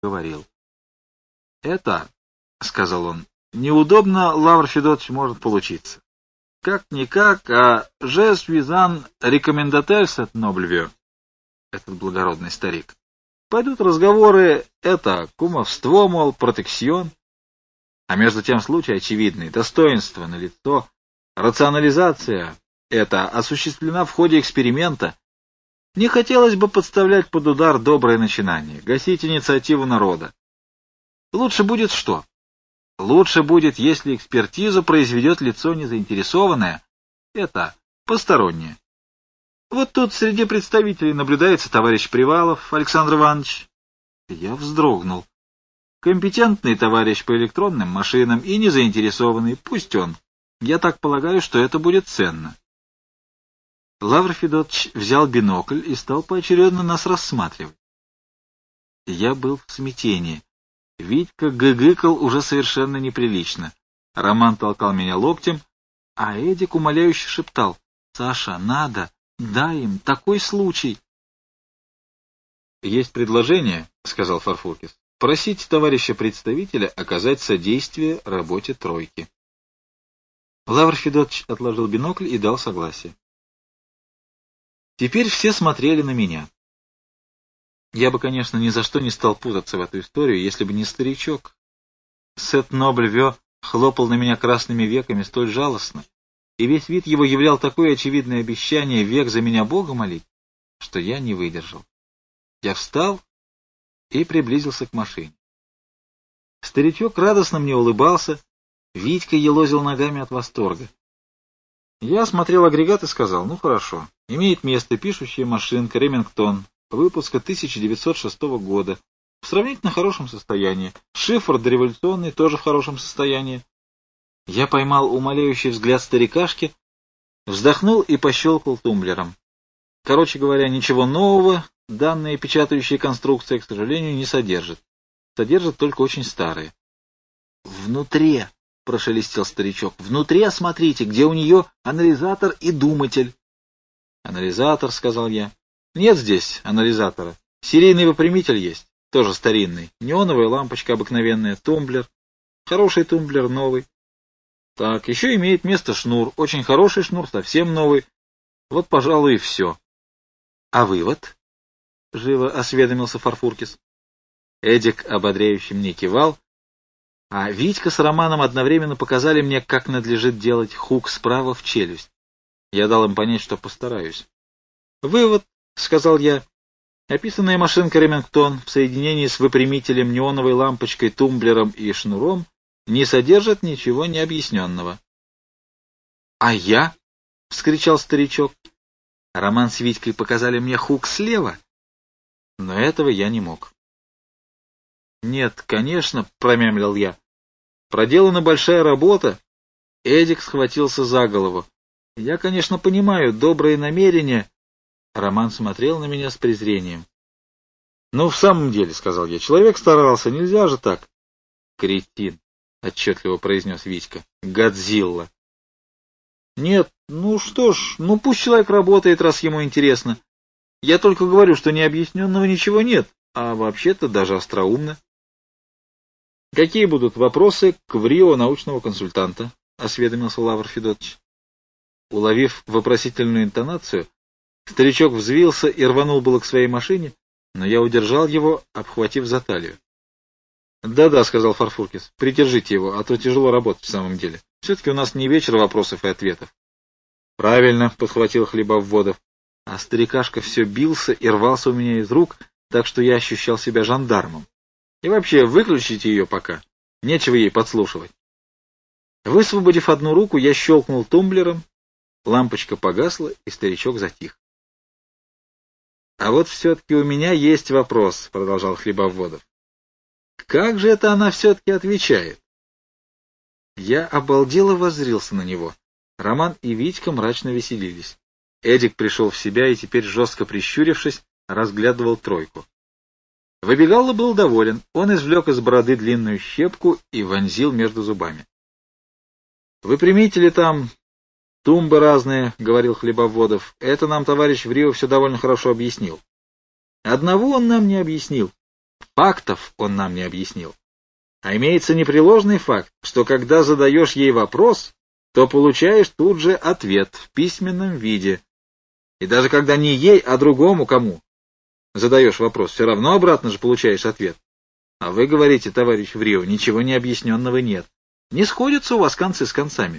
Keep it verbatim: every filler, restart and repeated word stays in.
говорил. — Это, — сказал он, — неудобно, Лавр Федотович, может получиться. Как-никак, а «je suis un recommandataire cette noble vieux», этот благородный старик. Пойдут разговоры, это кумовство, мол, протекцион. А между тем случай очевидный, достоинство налицо, рационализация это осуществлена в ходе эксперимента. Не хотелось бы подставлять под удар доброе начинание, гасить инициативу народа. Лучше будет что? Лучше будет, если экспертизу произведет лицо незаинтересованное, это постороннее. Вот тут среди представителей наблюдается товарищ Привалов Александр Иванович. Я вздрогнул. Компетентный товарищ по электронным машинам и незаинтересованный, пусть он. Я так полагаю, что это будет ценно. Лавр Федотович взял бинокль и стал поочередно нас рассматривать. Я был в смятении. Витька гыгыкал уже совершенно неприлично. Роман толкал меня локтем, а Эдик умоляюще шептал: — Саша, надо, дай им, такой случай. — Есть предложение, — сказал Фарфуркис, — просить товарища представителя оказать содействие работе тройки. Лавр Федотович отложил бинокль и дал согласие. Теперь все смотрели на меня. Я бы, конечно, ни за что не стал путаться в эту историю, если бы не старичок. Сет Нобль Вё хлопал на меня красными веками столь жалостно, и весь вид его являл такое очевидное обещание век за меня Бога молить, что я не выдержал. Я встал и приблизился к машине. Старичок радостно мне улыбался, Витька елозил ногами от восторга. Я осмотрел агрегат и сказал: ну хорошо, имеет место пишущая машинка Ремингтон, выпуска тысяча девятьсот шестого года, в сравнительно хорошем состоянии. Шифр дореволюционный, тоже в хорошем состоянии. Я поймал умоляющий взгляд старикашки, вздохнул и пощелкал тумблером. Короче говоря, ничего нового данная печатающая конструкция, к сожалению, не содержит. Содержит только очень старые. — Внутри, — прошелестел старичок, — внутри, смотрите, где у нее анализатор и думатель. — Анализатор, — сказал я. — Нет здесь анализатора. Серийный выпрямитель есть, тоже старинный. Неоновая лампочка обыкновенная, тумблер. Хороший тумблер, новый. Так, еще имеет место шнур. Очень хороший шнур, совсем новый. Вот, пожалуй, и все. — А вывод? — живо осведомился Фарфуркис. Эдик ободряюще мне кивал, а Витька с Романом одновременно показали мне, как надлежит делать хук справа в челюсть. Я дал им понять, что постараюсь. — Вывод, — сказал я. Описанная машинка Ремингтон в соединении с выпрямителем, неоновой лампочкой, тумблером и шнуром не содержит ничего необъясненного. — А я? — вскричал старичок. Роман с Витькой показали мне хук слева, но этого я не мог. — Нет, конечно, — промямлил я. — Проделана большая работа. Эдик схватился за голову. Я, конечно, понимаю добрые намерения. Роман смотрел на меня с презрением. — Ну, в самом деле, — сказал я, — человек старался, нельзя же так. — Кретин, — отчетливо произнес Витька. — Годзилла. — Нет, ну что ж, ну пусть человек работает, раз ему интересно. Я только говорю, что необъясненного ничего нет, а вообще-то даже остроумно. — Какие будут вопросы к врио научного консультанта? — осведомился Лавр Федотович. Уловив вопросительную интонацию, старичок взвился и рванул было к своей машине, но я удержал его, обхватив за талию. «Да — Да-да, — сказал Фарфуркис, — придержите его, а то тяжело работать в самом деле. Все-таки у нас не вечер вопросов и ответов. — Правильно, — подхватил Хлебовводов. А старикашка все бился и рвался у меня из рук, так что я ощущал себя жандармом. И вообще, выключите ее пока. Нечего ей подслушивать. Высвободив одну руку, я щелкнул тумблером, лампочка погасла, и старичок затих. — А вот все-таки у меня есть вопрос, — продолжал Хлебовводов. — Как же это она все-таки отвечает? Я обалдело воззрился на него. Роман и Витька мрачно веселились. Эдик пришел в себя и теперь, жестко прищурившись, разглядывал тройку. Выбегало был доволен. Он извлек из бороды длинную щепку и вонзил между зубами. — Выпрямители там, тумбы разные, — говорил Хлебовводов. — Это нам товарищ Врио все довольно хорошо объяснил. Одного он нам не объяснил. Фактов он нам не объяснил. А имеется непреложный факт, что когда задаешь ей вопрос, то получаешь тут же ответ в письменном виде. И даже когда не ей, а другому кому задаешь вопрос, все равно обратно же получаешь ответ. А вы говорите, товарищ Врио, ничего необъясненного нет. Не сходятся у вас концы с концами.